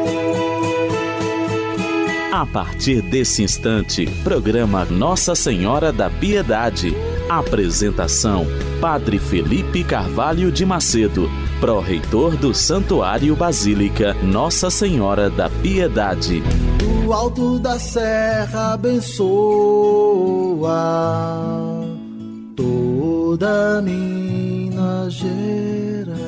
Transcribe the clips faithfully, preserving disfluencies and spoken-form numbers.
A partir desse instante, programa Nossa Senhora da Piedade. Apresentação: Padre Felipe Carvalho de Macedo, pró-reitor do Santuário Basílica Nossa Senhora da Piedade. Do alto da serra abençoa toda Minas Gerais.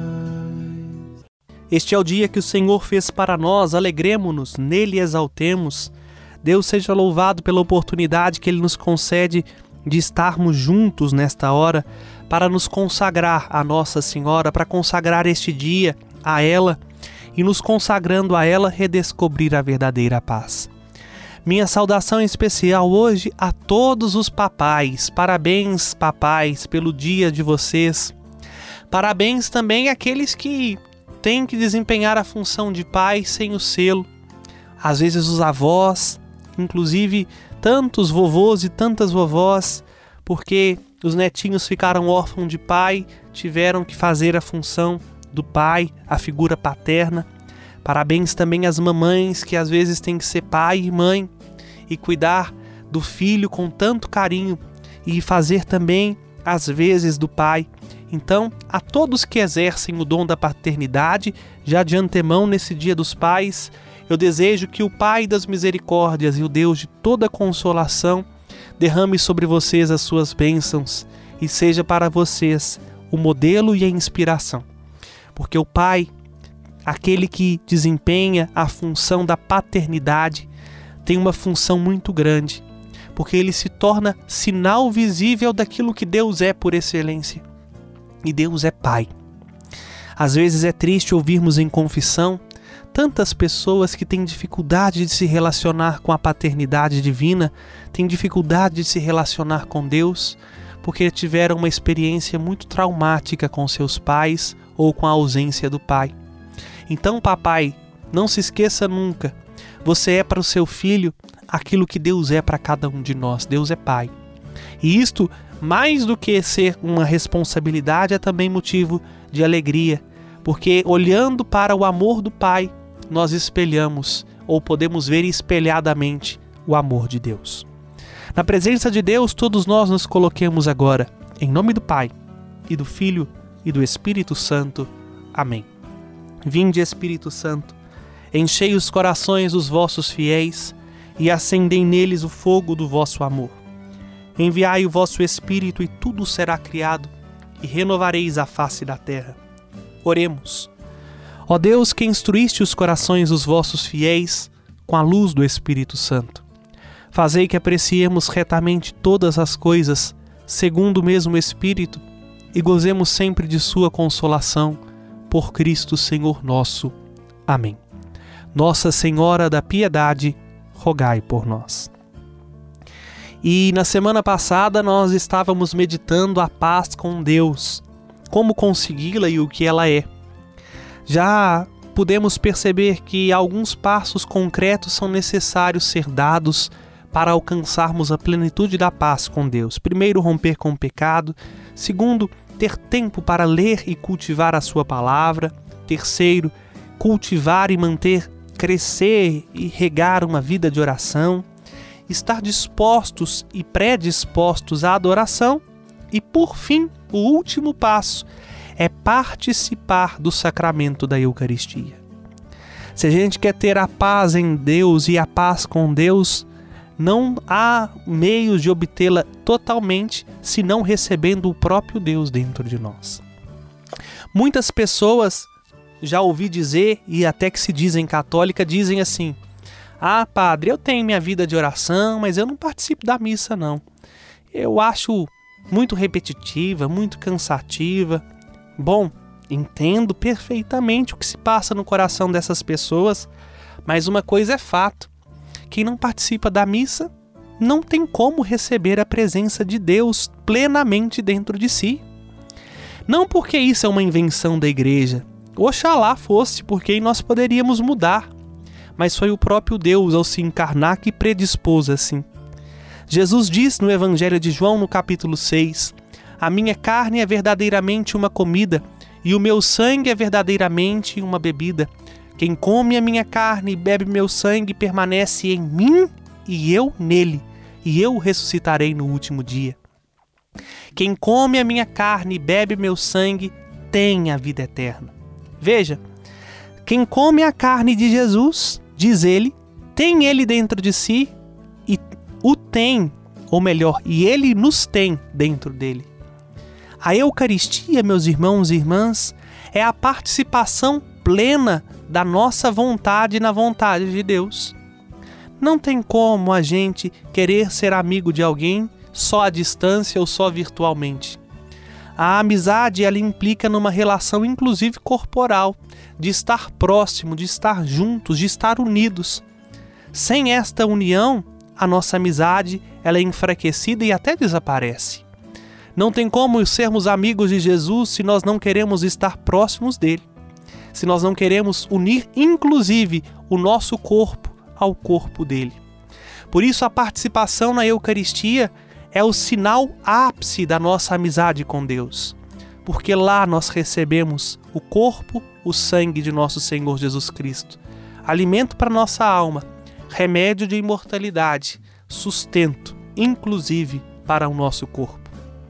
Este é o dia que o Senhor fez para nós, alegremo-nos, nele exaltemos. Deus seja louvado pela oportunidade que Ele nos concede de estarmos juntos nesta hora para nos consagrar a Nossa Senhora, para consagrar este dia a ela e, nos consagrando a ela, redescobrir a verdadeira paz. Minha saudação especial hoje a todos os papais. Parabéns, papais, pelo dia de vocês. Parabéns também àqueles que têm que desempenhar a função de pai sem o selo. Às vezes os avós, inclusive tantos vovôs e tantas vovós, porque os netinhos ficaram órfãos de pai, tiveram que fazer a função do pai, a figura paterna. Parabéns também às mamães que às vezes têm que ser pai e mãe e cuidar do filho com tanto carinho e fazer também às vezes do pai. Então, a todos que exercem o dom da paternidade, já de antemão nesse Dia dos Pais, eu desejo que o Pai das Misericórdias e o Deus de toda consolação derrame sobre vocês as suas bênçãos e seja para vocês o modelo e a inspiração. Porque o Pai, aquele que desempenha a função da paternidade, tem uma função muito grande, porque ele se torna sinal visível daquilo que Deus é por excelência. E Deus é Pai. Às vezes é triste ouvirmos em confissão tantas pessoas que têm dificuldade de se relacionar com a paternidade divina, têm dificuldade de se relacionar com Deus, porque tiveram uma experiência muito traumática com seus pais ou com a ausência do pai. Então, papai, não se esqueça nunca, você é para o seu filho aquilo que Deus é para cada um de nós. Deus é Pai. E isto, mais do que ser uma responsabilidade, é também motivo de alegria, porque olhando para o amor do Pai, nós espelhamos, ou podemos ver espelhadamente, o amor de Deus. Na presença de Deus, todos nós nos coloquemos agora, em nome do Pai, e do Filho, e do Espírito Santo. Amém. Vinde, Espírito Santo, enchei os corações dos vossos fiéis, e acendei neles o fogo do vosso amor. Enviai o vosso Espírito e tudo será criado, e renovareis a face da terra. Oremos. Ó Deus, que instruíste os corações dos vossos fiéis com a luz do Espírito Santo, fazei que apreciemos retamente todas as coisas, segundo o mesmo Espírito, e gozemos sempre de sua consolação, por Cristo Senhor nosso. Amém. Nossa Senhora da Piedade, rogai por nós. E na semana passada nós estávamos meditando a paz com Deus, como consegui-la e o que ela é. Já pudemos perceber que alguns passos concretos são necessários ser dados para alcançarmos a plenitude da paz com Deus. Primeiro, romper com o pecado. Segundo, ter tempo para ler e cultivar a sua palavra. Terceiro, cultivar e manter, crescer e regar uma vida de oração. Estar dispostos e predispostos à adoração. E, por fim, o último passo é participar do sacramento da Eucaristia. Se a gente quer ter a paz em Deus e a paz com Deus, não há meios de obtê-la totalmente senão recebendo o próprio Deus dentro de nós. Muitas pessoas, já ouvi dizer, e até que se dizem católica, dizem assim: ah, padre, eu tenho minha vida de oração, mas eu não participo da missa, não. Eu acho muito repetitiva, muito cansativa. Bom, entendo perfeitamente o que se passa no coração dessas pessoas, mas uma coisa é fato: quem não participa da missa não tem como receber a presença de Deus plenamente dentro de si. Não porque isso é uma invenção da igreja, oxalá fosse, porque aí nós poderíamos mudar, mas foi o próprio Deus ao se encarnar que predispôs assim. Jesus diz no Evangelho de João, no capítulo seis, a minha carne é verdadeiramente uma comida, e o meu sangue é verdadeiramente uma bebida. Quem come a minha carne e bebe meu sangue permanece em mim e eu nele, e eu o ressuscitarei no último dia. Quem come a minha carne e bebe meu sangue tem a vida eterna. Veja, quem come a carne de Jesus, diz ele, tem ele dentro de si e o tem, ou melhor, e ele nos tem dentro dele. A Eucaristia, meus irmãos e irmãs, é a participação plena da nossa vontade na vontade de Deus. Não tem como a gente querer ser amigo de alguém só à distância ou só virtualmente. A amizade, ela implica numa relação inclusive corporal, de estar próximo, de estar juntos, de estar unidos. Sem esta união, a nossa amizade ela é enfraquecida e até desaparece. Não tem como sermos amigos de Jesus se nós não queremos estar próximos dele, se nós não queremos unir inclusive o nosso corpo ao corpo dele. Por isso a participação na Eucaristia é o sinal ápice da nossa amizade com Deus, porque lá nós recebemos o corpo, o sangue de nosso Senhor Jesus Cristo, alimento para nossa alma, remédio de imortalidade, sustento, inclusive para o nosso corpo.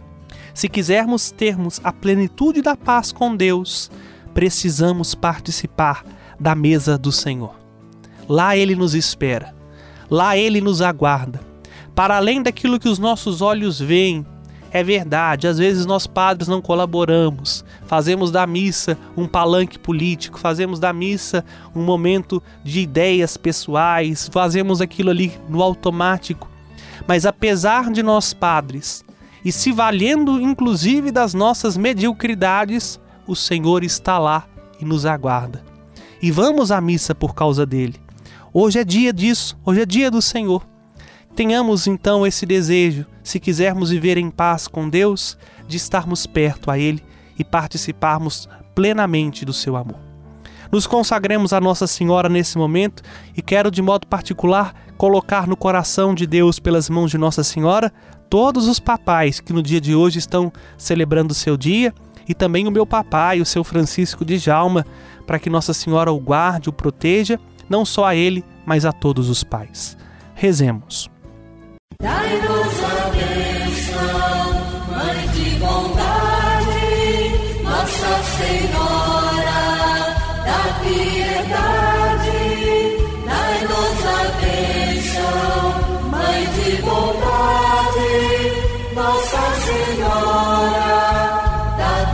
Se quisermos termos a plenitude da paz com Deus, precisamos participar da mesa do Senhor. Lá Ele nos espera, lá Ele nos aguarda. Para além daquilo que os nossos olhos veem, é verdade, às vezes nós padres não colaboramos, fazemos da missa um palanque político, fazemos da missa um momento de ideias pessoais, fazemos aquilo ali no automático. Mas apesar de nós padres, e se valendo inclusive das nossas mediocridades, o Senhor está lá e nos aguarda. E vamos à missa por causa dele. Hoje é dia disso, hoje é dia do Senhor. Tenhamos então esse desejo, se quisermos viver em paz com Deus, de estarmos perto a Ele e participarmos plenamente do seu amor. Nos consagremos a Nossa Senhora nesse momento e quero de modo particular colocar no coração de Deus, pelas mãos de Nossa Senhora, todos os papais que no dia de hoje estão celebrando o seu dia e também o meu papai, o seu Francisco de Jalma, para que Nossa Senhora o guarde, o proteja, não só a ele, mas a todos os pais. Rezemos. Dai-nos a bênção, Mãe de bondade, Nossa Senhora da piedade. Dai-nos a bênção, Mãe de bondade, Nossa Senhora da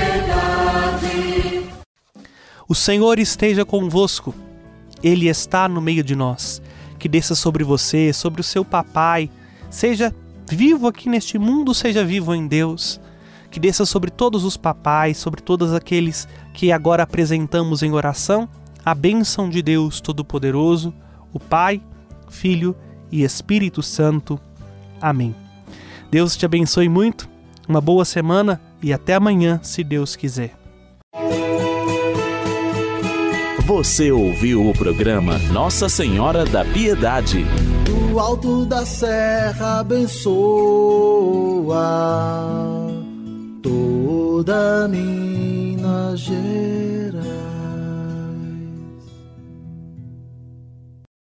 piedade. O Senhor esteja convosco, Ele está no meio de nós. Que desça sobre você, sobre o seu papai, seja vivo aqui neste mundo, seja vivo em Deus. Que desça sobre todos os papais, sobre todos aqueles que agora apresentamos em oração, a bênção de Deus Todo-Poderoso, o Pai, Filho e Espírito Santo. Amém. Deus te abençoe muito, uma boa semana e até amanhã, se Deus quiser. Você ouviu o programa Nossa Senhora da Piedade. Do alto da serra abençoa toda Minas Gerais.